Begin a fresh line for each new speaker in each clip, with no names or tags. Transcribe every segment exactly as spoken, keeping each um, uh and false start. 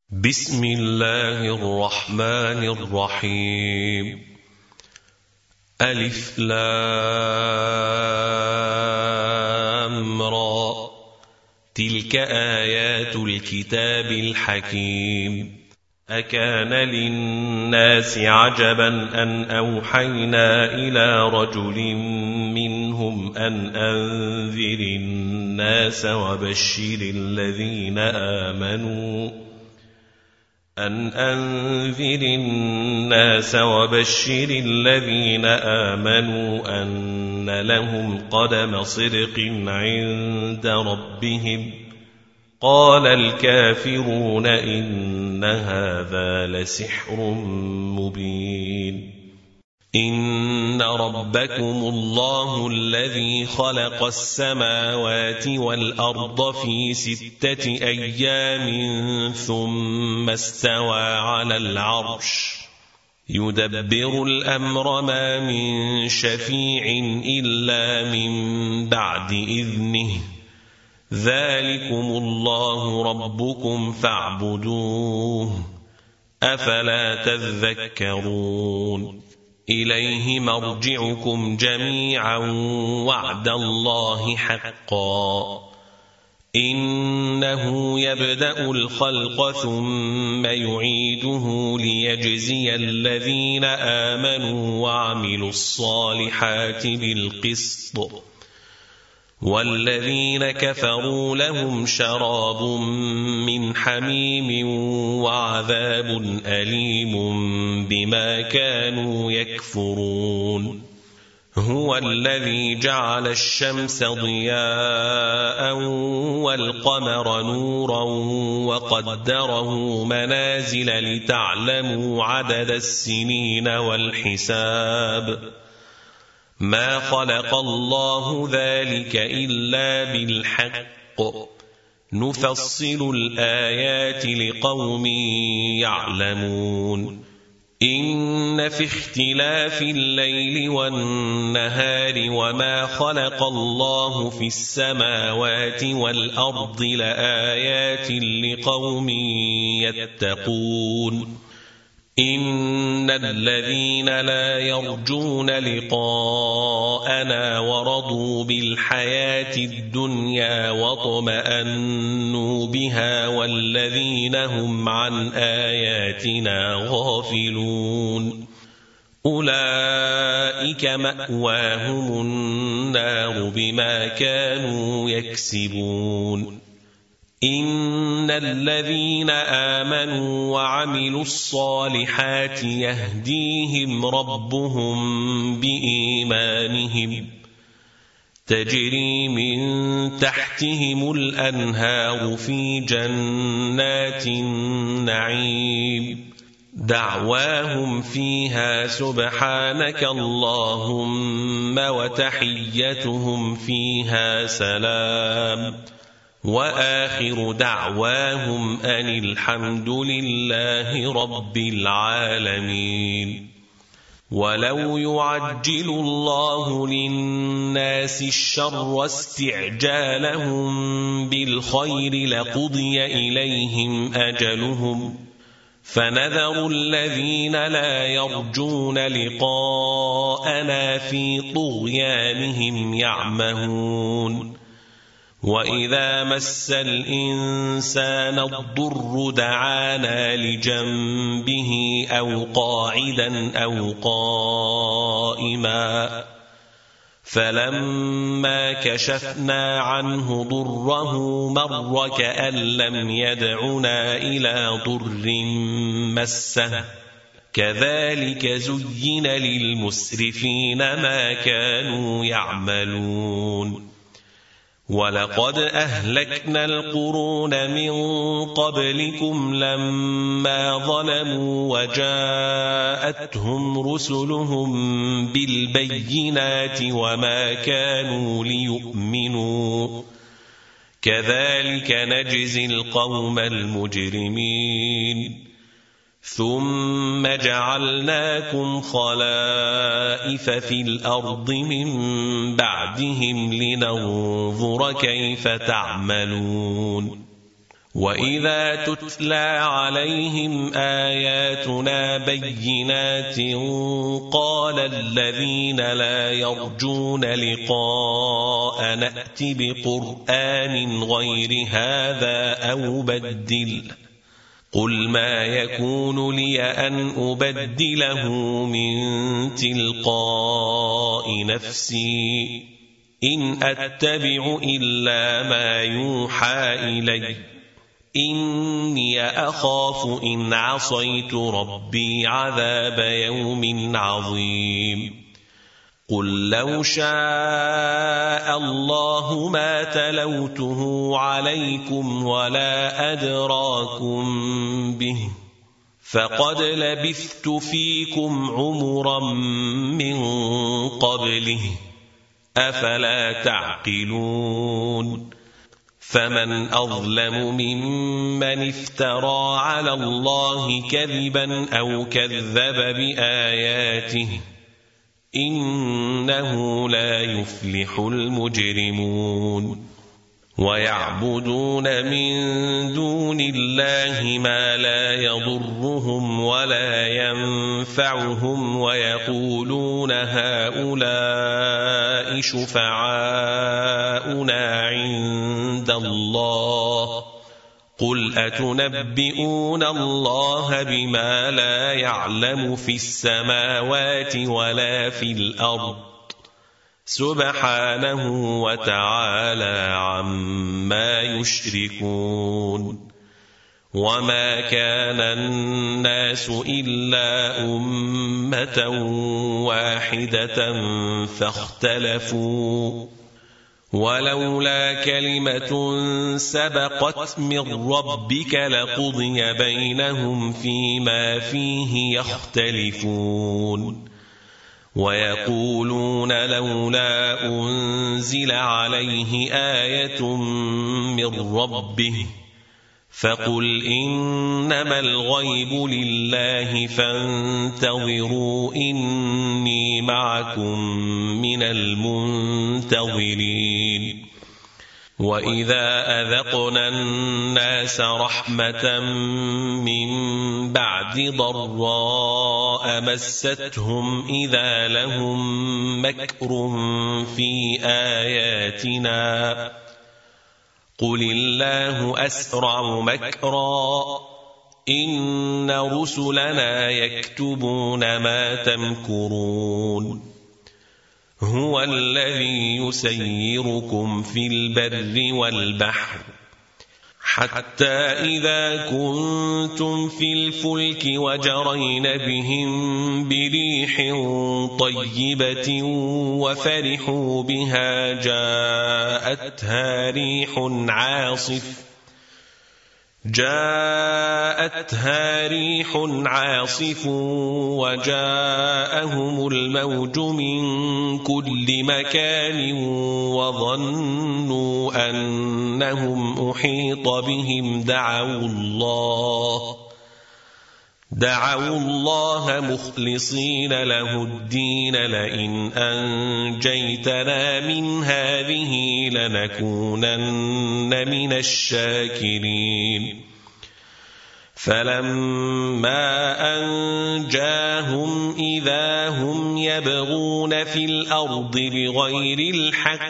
بسم الله الرحمن الرحيم. ألف لام را. تلك آيات الكتاب الحكيم. أكان للناس عجبا أن أوحينا إلى رجل منهم أن أنذر الناس وبشر الذين آمنوا أن أنذر الناس وبشر الذين آمنوا أن لهم قدم صدق عند ربهم. قال الكافرون إن هذا لسحر مبين. إن ربكم الله الذي خلق السماوات والأرض في ستة أيام ثم استوى على العرش يدبر الأمر ما من شفيع إلا من بعد إذنه. ذلكم الله ربكم فاعبدوه أفلا تذكرون. إليه مرجعكم جميعا وعد الله حقا. إنه يبدأ الخلق ثم يعيده ليجزي الذين آمنوا وعملوا الصالحات بالقسط، والذين كفروا لهم شراب من حميم وعذاب أليم بما كانوا يكفرون. هو الذي جعل الشمس ضياء والقمر نورا وقدره منازل لتعلموا عدد السنين والحساب. ما خلق الله ذلك إلا بالحق. نفصل الآيات لقوم يعلمون. إن في اختلاف الليل والنهار وما خلق الله في السماوات والأرض لآيات لقوم يتقون. إن الذين لا يرجون لقاءنا ورضوا بالحياة الدنيا واطمأنوا بها والذين هم عن آياتنا غافلون أولئك مأواهم النار بما كانوا يكسبون. إن الذين آمنوا وعملوا الصالحات يهديهم ربهم بإيمانهم تجري من تحتهم الأنهار في جنات النعيم. دعواهم فيها سبحانك اللهم وتحيتهم فيها سلام وآخر دعواهم أن الحمد لله رب العالمين. ولو يعجل الله للناس الشر استعجالهم بالخير لقضي إليهم أجلهم فنذر الذين لا يرجون لقاءنا في طغيانهم يعمهون. وإذا مس الإنسان الضر دعانا لجنبه أو قاعدا أو قائما فلما كشفنا عنه ضره مر كأن لم يدعنا إلى ضر مسه. كذلك زين للمسرفين ما كانوا يعملون. ولقد أهلكنا القرون من قبلكم لما ظلموا وجاءتهم رسلهم بالبينات وما كانوا ليؤمنوا. كذلك نجزي القوم المجرمين. ثم جعلناكم خلائف في الأرض من بعدهم لننظر كيف تعملون وإذا تتلى عليهم آياتنا بينات قال الذين لا يرجون لقاء نأت بقرآن غير هذا أو بدله قل ما يكون لي أن أبدله من تلقاء نفسي إن أتبع إلا ما يوحى إلي إني أخاف إن عصيت ربي عذاب يوم عظيم قل لو شاء الله ما تلوته عليكم ولا أدراكم به فقد لبثت فيكم عمرا من قبله أفلا تعقلون فمن أظلم ممن افترى على الله كذبا أو كذب بآياته إنه لا يفلح المجرمون ويعبدون من دون الله ما لا يضرهم ولا ينفعهم ويقولون هؤلاء شفعاؤنا عند الله قل أتنبئون الله بما لا يعلم في السماوات ولا في الأرض سبحانه وتعالى عما يشركون وما كان الناس إلا أمة واحدة فاختلفوا ولولا كلمة سبقت من ربك لقضي بينهم فيما فيه يختلفون ويقولون لولا أنزل عليه آية من ربه فقل إنما الغيب لله فانتظروا إني معكم من المنتظرين وإذا أذقنا الناس رحمة من بعد ضراء مستهم إذا لهم مكر في آياتنا قل الله أسرع مكرا إن رسلنا يكتبون ما تمكرون هو الذي يسيركم في البر والبحر حتى إذا كنتم في الفلك وجرين بهم بريح طيبة وفرحوا بها جاءتها ريح عاصف جاءتها ريح عاصف وجاءهم الموج من كل مكان وظنوا أنهم أحيط بهم دعوا الله دعوا الله مخلصين له الدين لئن أنجيتنا من هذه لنكونن من الشاكرين فلما أنجاهم إذا هم يبغون في الأرض بغير الحق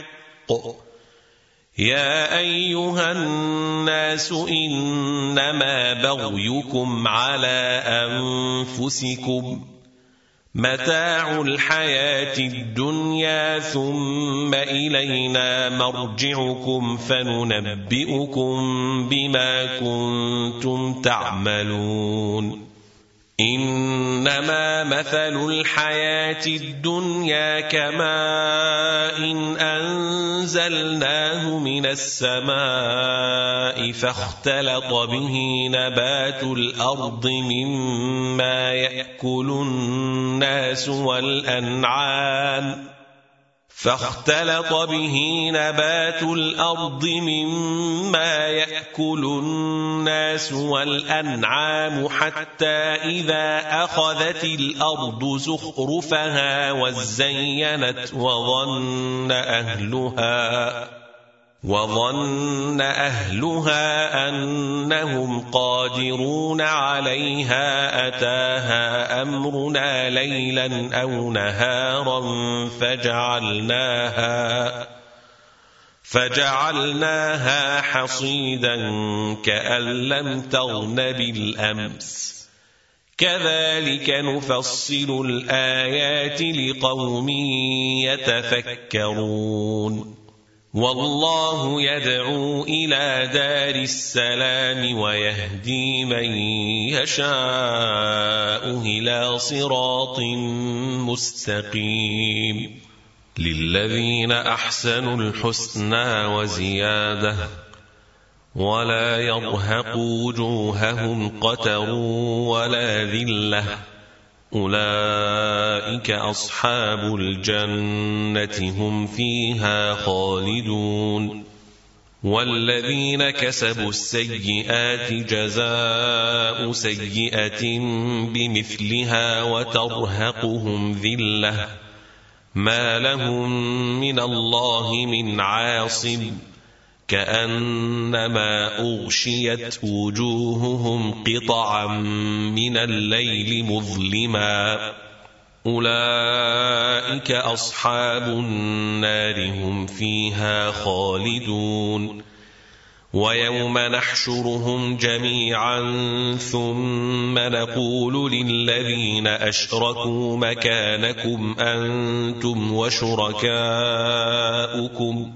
يا أيها الناس إنما بغيكم على أنفسكم متاع الحياة الدنيا ثم إلينا مرجعكم فننبئكم بما كنتم تعملون إنما مثل الحياة الدنيا كماء إن أنزلناه من السماء فاختلط به نبات الأرض مما يأكل الناس والأنعام فاختلط به نبات الأرض مما يأكل الناس والأنعام حتى إذا أخذت الأرض زخرفها وزينت وظن أهلها وظن أهلها أنهم قادرون عليها أتاها أمرنا ليلا أو نهارا فجعلناها فجعلناها حصيدا كأن لم تغن بالأمس كذلك نفصل الآيات لقوم يتفكرون والله يدعو إلى دار السلام ويهدي من يشاء إلى صراط مستقيم للذين أحسنوا الحسنى وزيادة ولا يرهق وجوههم قتر ولا ذلة أولئك أصحاب الجنة هم فيها خالدون والذين كسبوا السيئات جزاء سيئة بمثلها وترهقهم ذلة ما لهم من الله من عاصم كأنما أغشيت وجوههم قطعا من الليل مظلما أولئك أصحاب النار هم فيها خالدون ويوم نحشرهم جميعا ثم نقول للذين أشركوا مكانكم أنتم وشركاؤكم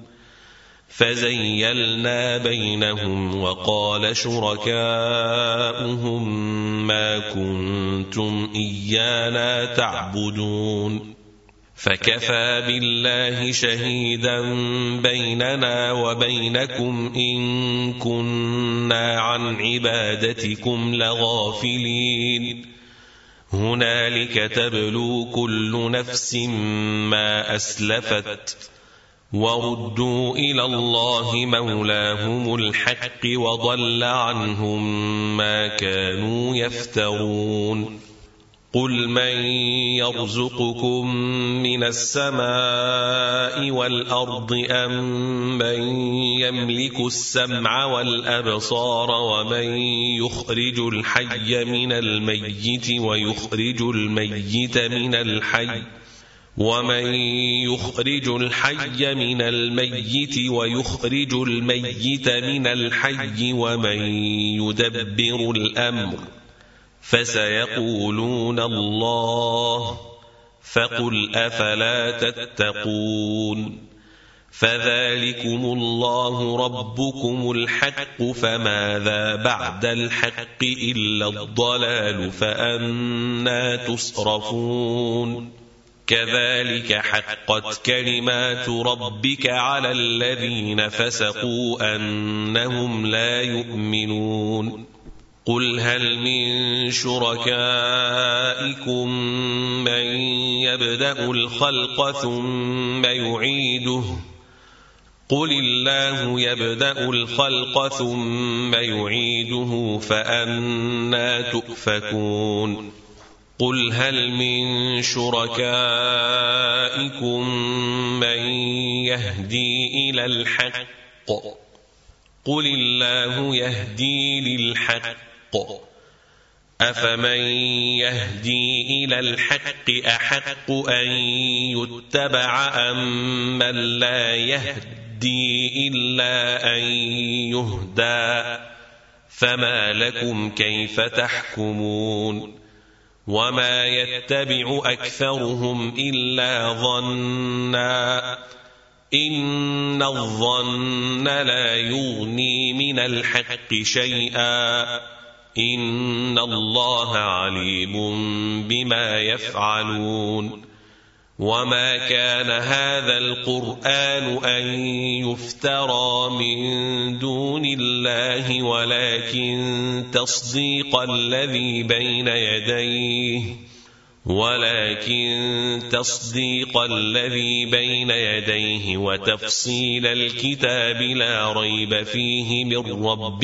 فزيلنا بينهم وقال شركاؤهم ما كنتم إيانا تعبدون فكفى بالله شهيدا بيننا وبينكم إن كنا عن عبادتكم لغافلين هنالك تبلو كل نفس ما أسلفت وردوا إلى الله مولاهم الحق وضل عنهم ما كانوا يفترون قل من يرزقكم من السماء والأرض أم من يملك السمع والأبصار ومن يخرج الحي من الميت ويخرج الميت من الحي ومن يخرج الحي من الميت ويخرج الميت من الحي ومن يدبر الأمر فسيقولون الله فقل أفلا تتقون فذلكم الله ربكم الحق فماذا بعد الحق إلا الضلال فأنى تصرفون كذلك حقت كلمات ربك على الذين فسقوا أنهم لا يؤمنون قل هل من شركائكم من يبدأ الخلق ثم يعيده قل الله يبدأ الخلق ثم يعيده فأنى تؤفكون قل هل من شركائكم من يهدي إلى الحق قل الله يهدي للحق أفمن يهدي إلى الحق أحق أن يتبع أم من لا يهدي إلا أن يهدى فما لكم كيف تحكمون وما يتبع أكثرهم إلا ظنا إن الظن لا يغني من الحق شيئا إن الله عليم بما يفعلون وما كان هذا القرآن أن يفترى من دون الله ولكن تصديق الذي بين يديه ولكن تصديق الذي بين يديه وتفصيل الكتاب لا ريب فيه من رب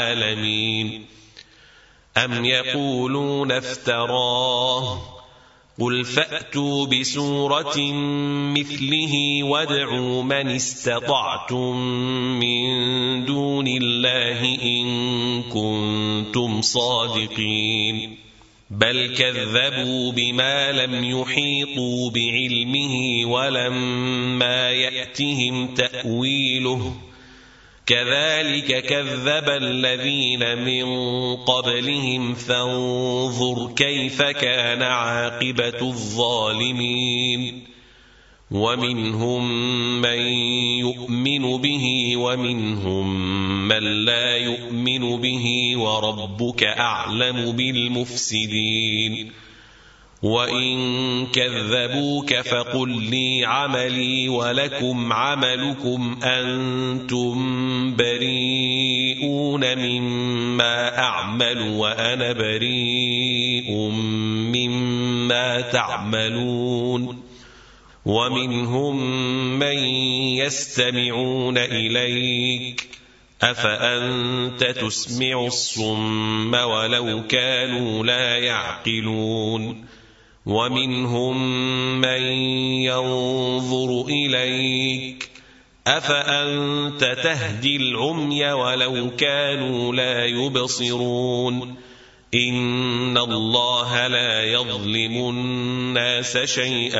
العالمين أم يقولون افتراه قل فأتوا بسورة مثله وادعوا من استطعتم من دون الله إن كنتم صادقين بل كذبوا بما لم يحيطوا بعلمه ولما يأتهم تأويله كذلك كذب الذين من قبلهم فانظر كيف كان عاقبة الظالمين ومنهم من يؤمن به ومنهم من لا يؤمن به وربك أعلم بالمفسدين وإن كذبوك فقل لي عملي ولكم عملكم أنتم بريئون مما أعمل وأنا بريء مما تعملون ومنهم من يستمعون إليك أفأنت تسمع الصم ولو كانوا لا يعقلون ومنهم من ينظر إليك أفأنت تهدي العمي ولو كانوا لا يبصرون إن الله لا يظلم الناس شيئا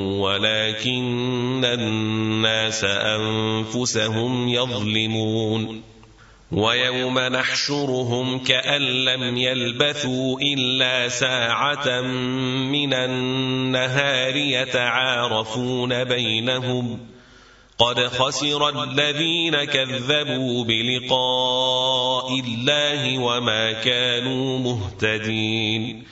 ولكن الناس أنفسهم يظلمون ويوم نحشرهم كأن لم يلبثوا إلا ساعة من النهار يتعارفون بينهم قد خسر الذين كذبوا بلقاء الله وما كانوا مهتدين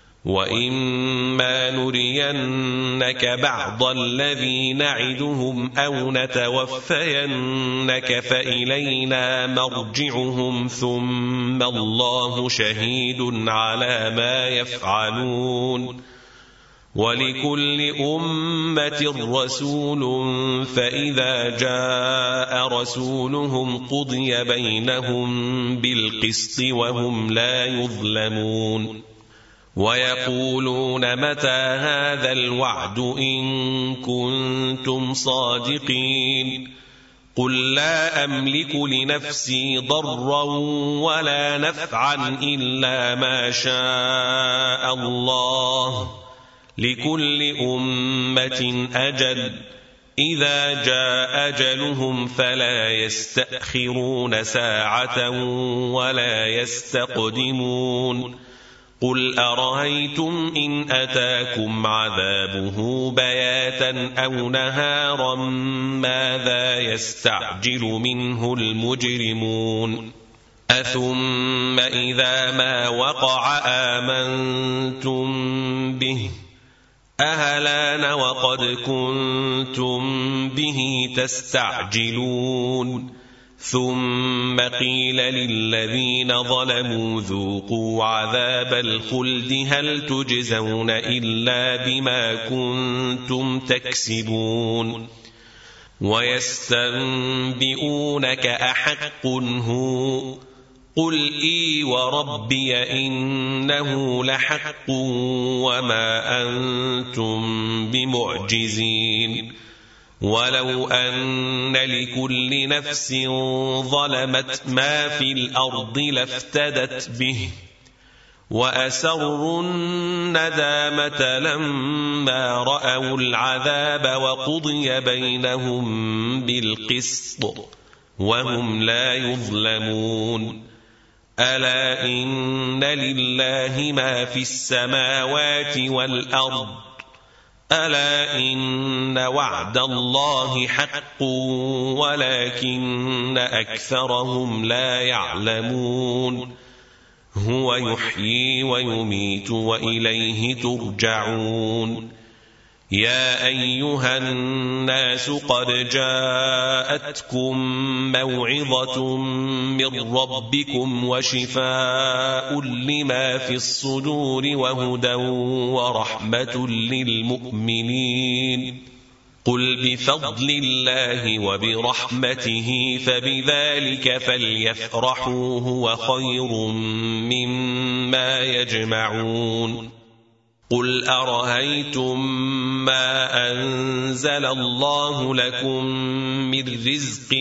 وإما نرينك بعض الذي نعدهم أو نتوفينك فإلينا مرجعهم ثم الله شهيد على ما يفعلون ولكل أمة رسول فإذا جاء رسولهم قضي بينهم بالقسط وهم لا يظلمون ويقولون متى هذا الوعد إن كنتم صادقين قل لا أملك لنفسي ضرا ولا نفعا إلا ما شاء الله لكل أمة أجل إذا جاء أجلهم فلا يستأخرون ساعة ولا يستقدمون قل أرأيتم إن أتاكم عذابه بياتا أو نهارا ماذا يستعجل منه المجرمون أثم إذا ما وقع آمنتم به أهلان وقد كنتم به تستعجلون ثم قيل للذين ظلموا ذوقوا عذاب الخلد هل تجزون إلا بما كنتم تكسبون ويستنبئونك أحق هو قل إي وربي إنه لحق وما أنتم بمعجزين ولو أن لكل نفس ظلمت ما في الأرض لافتدت به وأسروا الندامة لما رأوا العذاب وقضي بينهم بالقسط وهم لا يظلمون ألا إن لله ما في السماوات والأرض ألا إن وعد الله حق ولكن أكثرهم لا يعلمون هو يحيي ويميت وإليه ترجعون يا أيها الناس قد جاءتكم موعظة من ربكم وشفاء لما في الصدور وهدى ورحمة للمؤمنين قل بفضل الله وبرحمته فبذلك فليفرحوا هو خير مما يجمعون قل أرأيتم ما أنزل الله لكم من رزق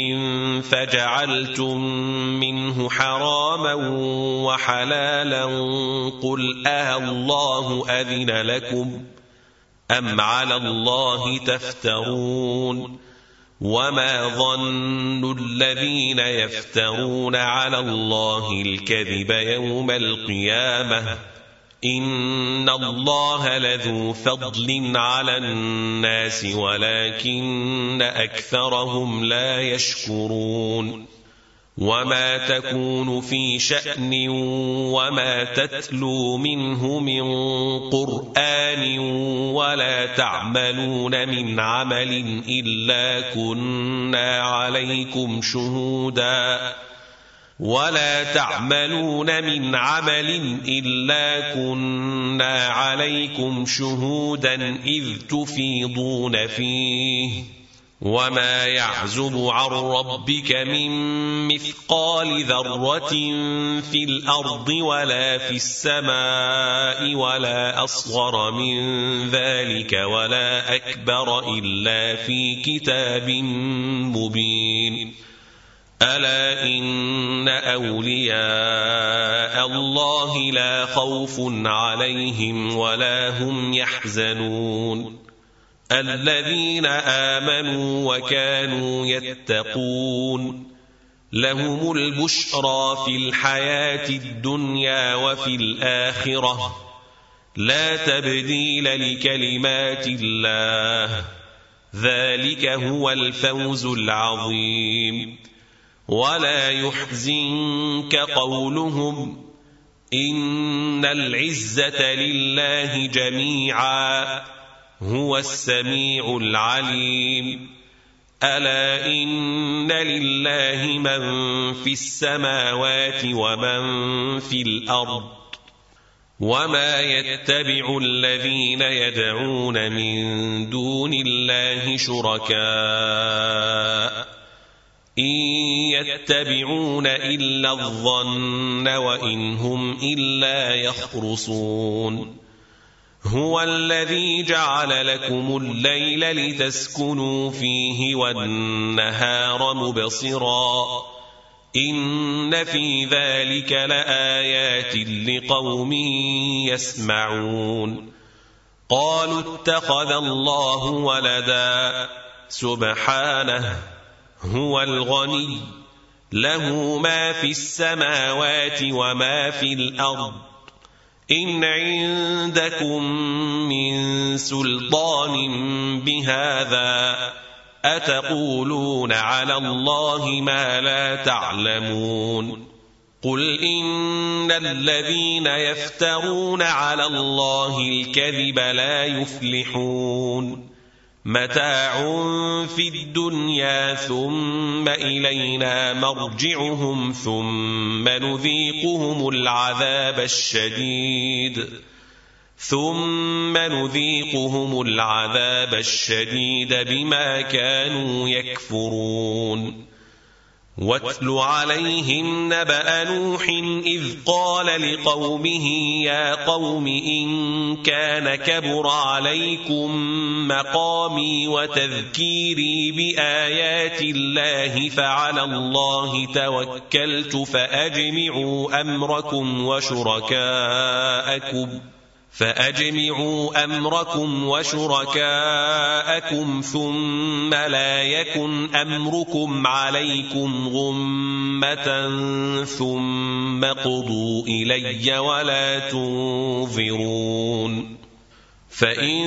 فجعلتم منه حراما وحلالا قل أه الله أذن لكم أم على الله تفترون وما ظن الذين يفترون على الله الكذب يوم القيامة إن الله لذو فضل على الناس ولكن أكثرهم لا يشكرون وما تكون في شأن وما تتلو منه من قرآن ولا تعملون من عمل إلا كنا عليكم شهودا ولا تعملون من عمل إلا كنا عليكم شهودا إذ تفيضون فيه وما يعزب عن ربك من مثقال ذرة في الأرض ولا في السماء ولا أصغر من ذلك ولا أكبر إلا في كتاب مبين ألا إن أولياء الله لا خوف عليهم ولا هم يحزنون الذين آمنوا وكانوا يتقون لهم البشرى في الحياة الدنيا وفي الآخرة لا تبديل لكلمات الله ذلك هو الفوز العظيم ولا يحزنك قولهم إن العزة لله جميعا هو السميع العليم ألا إن لله من في السماوات ومن في الأرض وما يتبع الذين يدعون من دون الله شركاء إن يتبعون إلا الظن وإن هم إلا يخرصون هو الذي جعل لكم الليل لتسكنوا فيه والنهار مبصرا إن في ذلك لآيات لقوم يسمعون قالوا اتخذ الله ولدا سبحانه هو الغني له ما في السماوات وما في الأرض إن عندكم من سلطان بهذا أتقولون على الله ما لا تعلمون قل إن الذين يفترون على الله الكذب لا يفلحون متاع في الدنيا ثم إلينا مرجعهم ثم نذيقهم العذاب الشديد ثم نذيقهم العذاب الشديد بما كانوا يكفرون واتل عليهم نبأ نوح إذ قال لقومه يا قوم إن كان كبر عليكم مقامي وتذكيري بآيات الله فعلى الله توكلت فأجمعوا أمركم وشركاءكم فأجمعوا أمركم وشركاءكم ثم لا يكن أمركم عليكم غمة ثم قضوا إلي ولا تنظرون فإن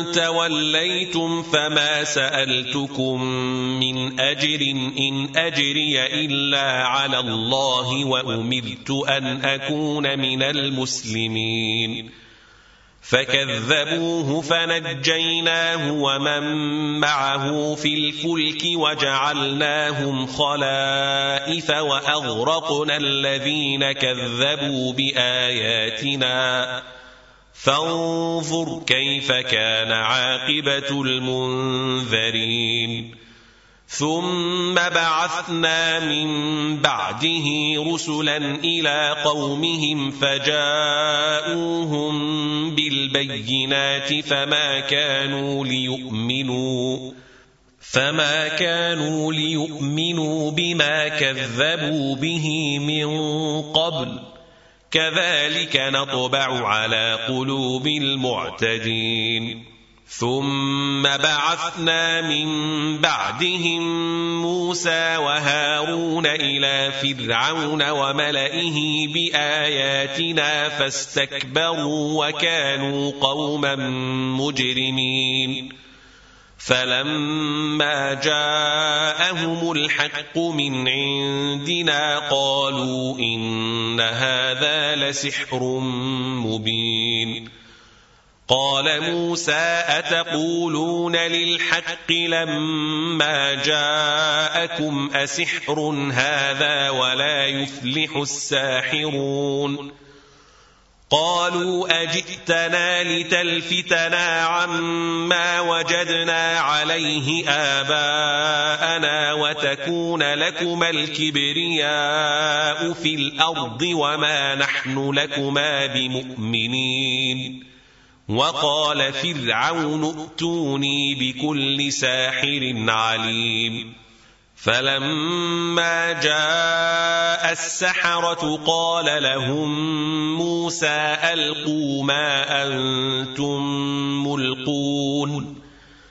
توليتم فما سألتكم من أجر إن أجري إلا على الله وأمرت أن أكون من المسلمين فكذبوه فنجيناه ومن معه في الفلك وجعلناهم خلائف وأغرقنا الذين كذبوا بآياتنا فانظر كيف كان عاقبة المنذرين ثم بعثنا من بعده رسلا إلى قومهم فجاءوهم بالبينات فما كانوا ليؤمنوا فما كانوا ليؤمنوا بما كذبوا به من قبل كذلك نطبع على قلوب المعتدين ثم بعثنا من بعدهم موسى وهارون إلى فرعون وملئه بآياتنا فاستكبروا وكانوا قوما مجرمين فلما جاءهم الحق من عندنا قالوا إن هذا لسحر مبين قال موسى أتقولون للحق لما جاءكم أسحر هذا ولا يفلح الساحرون قالوا أجئتنا لتلفتنا عما وجدنا عليه آباءنا وتكون لكما الكبرياء في الأرض وما نحن لكما بمؤمنين وقال فرعون ائتوني بكل ساحر عليم فلما جاء السحرة قال لهم موسى ألقوا ما أنتم ملقون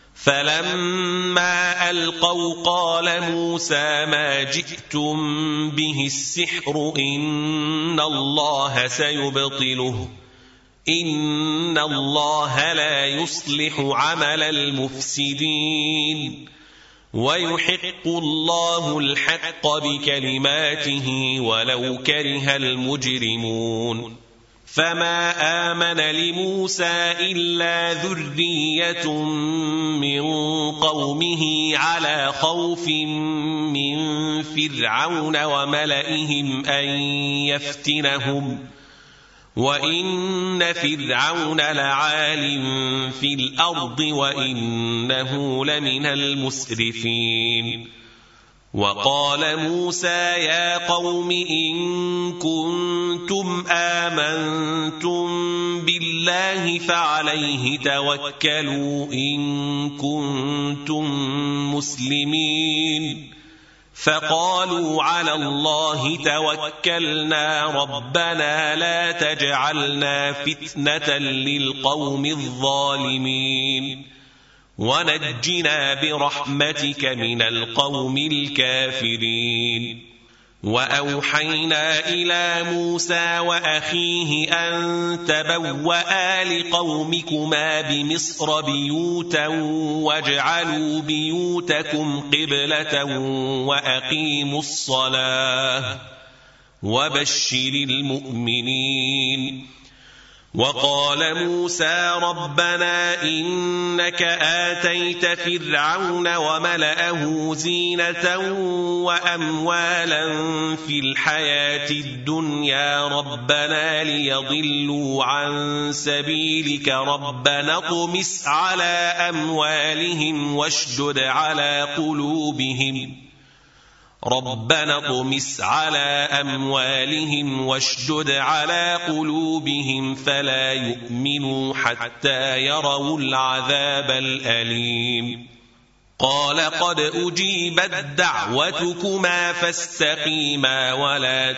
فلما ألقوا قال موسى ما جئتم به السحر إن الله سيبطله إن الله لا يصلح عمل المفسدين ويحق الله الحق بكلماته ولو كره المجرمون فما آمن لموسى إلا ذرية من قومه على خوف من فرعون وملئهم أن يفتنهم وإن فرعون لعال في الأرض وإنه لمن المسرفين وقال موسى يا قوم إن كنتم آمنتم بالله فعليه توكلوا إن كنتم مسلمين فقالوا على الله توكلنا ربنا لا تجعلنا فتنة للقوم الظالمين ونجنا برحمتك من القوم الكافرين وأوحينا إلى موسى وأخيه أن تبوأ لقومكما بمصر بيوتا واجعلوا بيوتكم قبلة وأقيموا الصلاة وبشر المؤمنين وقال موسى ربنا إنك آتيت فرعون وملأه زينة وأموالا في الحياة الدنيا ربنا ليضلوا عن سبيلك ربنا اطمس على أموالهم واشدد على قلوبهم ربنا اطمس على أموالهم واشدد على قلوبهم فلا يؤمنوا حتى يروا العذاب الأليم قال قد أجيبت دعوتكما فاستقيما ولا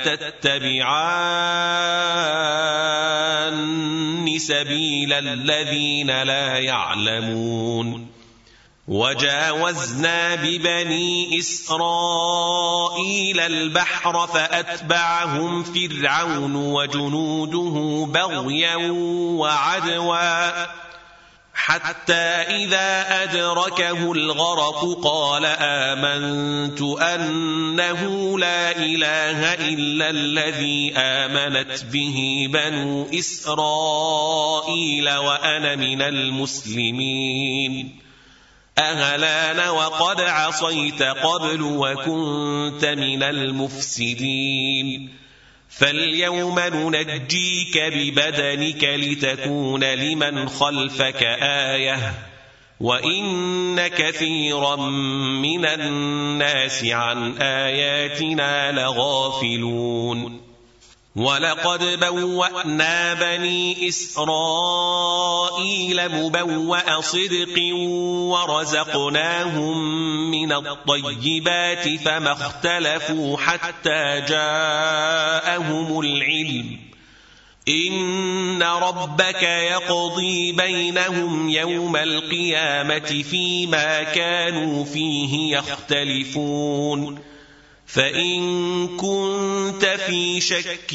تتبعان سبيل الذين لا يعلمون وجاوزنا ببني إسرائيل البحر فأتبعهم فرعون وجنوده بغيا وعدوا حتى إذا أدركه الغرق قال آمنت أنه لا إله إلا الذي آمنت به بنو إسرائيل وأنا من المسلمين أهلان وقد عصيت قبل وكنت من المفسدين فاليوم ننجيك ببدنك لتكون لمن خلفك آية وإن كثيرا من الناس عن آياتنا لغافلون ولقد بوأنا بني إسرائيل مبوأ صدق ورزقناهم من الطيبات فما اختلفوا حتى جاءهم العلم إن ربك يقضي بينهم يوم القيامة فيما كانوا فيه يختلفون فإن كنت في شك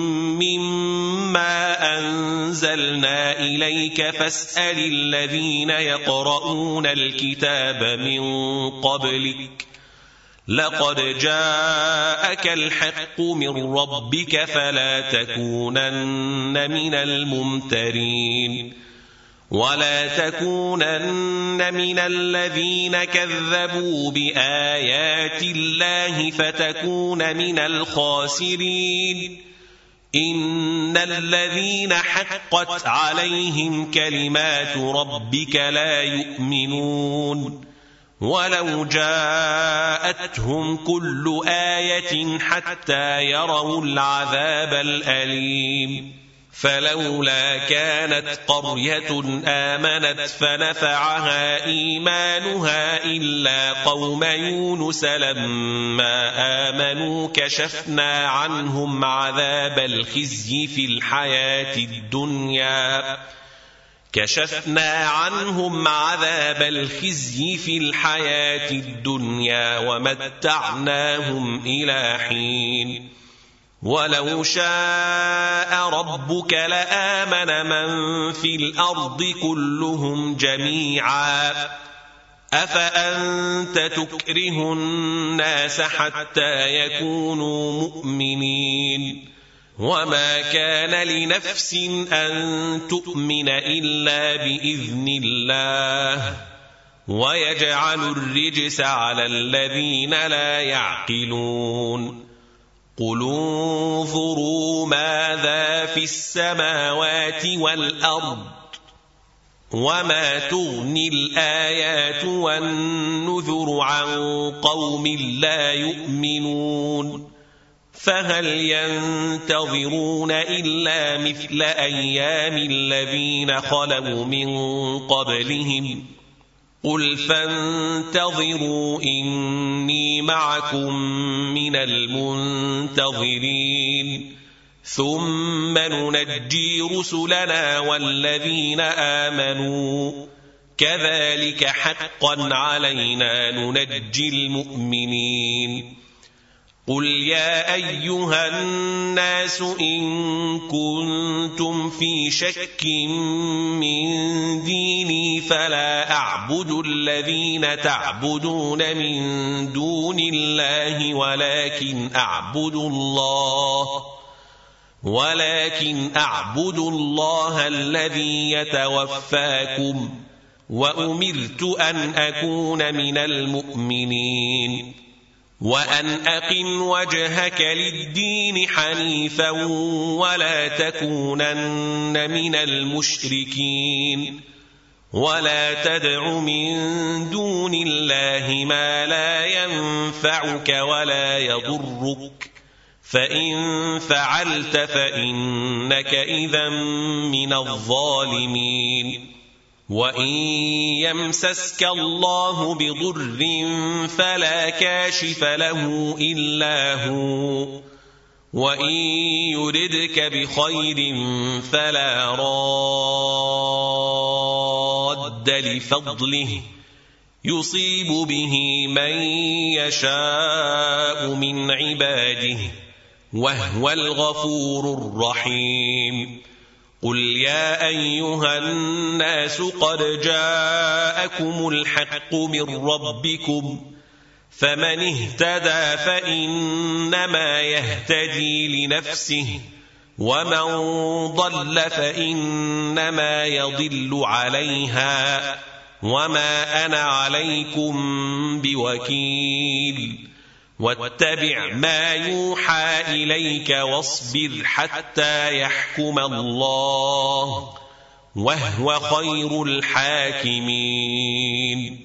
مما أنزلنا إليك فاسأل الذين يقرؤون الكتاب من قبلك لقد جاءك الحق من ربك فلا تكونن من الممترين ولا تكونن من الذين كذبوا بآيات الله فتكون من الخاسرين إن الذين حقت عليهم كلمات ربك لا يؤمنون ولو جاءتهم كل آية حتى يروا العذاب الأليم فلولا كانت قرية آمنت فنفعها إيمانها إلا قوم يونس لما آمنوا كشفنا عنهم عذاب الخزي في الحياة الدنيا كشفنا عنهم عذاب الخزي في الحياة الدنيا ومتعناهم إلى حين ولو شاء ربك لآمن من في الأرض كلهم جميعا أفأنت تكره الناس حتى يكونوا مؤمنين وما كان لنفس أن تؤمن إلا بإذن الله ويجعل الرجس على الذين لا يعقلون قل انظروا ماذا في السماوات والأرض وما تغني الآيات والنذر عن قوم لا يؤمنون فهل ينتظرون إلا مثل أيام الذين خلوا من قبلهم قل فانتظروا إني معكم من المنتظرين ثم ننجي رسلنا والذين آمنوا كذلك حقا علينا ننجي المؤمنين قل يا أيها الناس إن كنتم في شك من ديني فلا أعبد الذين تعبدون من دون الله ولكن أعبد الله ولكن أعبد الله الذي يتوفاكم وأمرت أن أكون من المؤمنين وأن أقم وجهك للدين حنيفا ولا تكونن من المشركين ولا تدع من دون الله ما لا ينفعك ولا يضرك فإن فعلت فإنك إذا من الظالمين وإن يمسسك الله بضر فلا كاشف له إلا هو وإن يردك بخير فلا راد لفضله يصيب به من يشاء من عباده وهو الغفور الرحيم قل يا أيها الناس قد جاءكم الحق من ربكم فمن اهتدى فإنما يهتدي لنفسه ومن ضل فإنما يضل عليها وما أنا عليكم بوكيل واتبع ما يوحى إليك واصبر حتى يحكم الله وهو خير الحاكمين